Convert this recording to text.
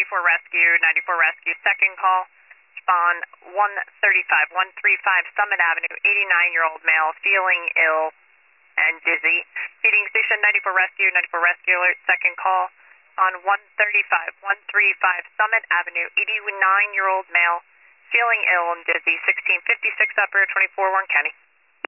94 Rescue, 94 Rescue, second call. Spawn 135, 135 Summit Avenue, 89-year-old male, feeling ill and dizzy. Feeding station 94 Rescue, 94 Rescue alert, second call. On 135, 135 Summit Avenue, 89-year-old male, feeling ill and dizzy, 1656 upper, 24 Warren County.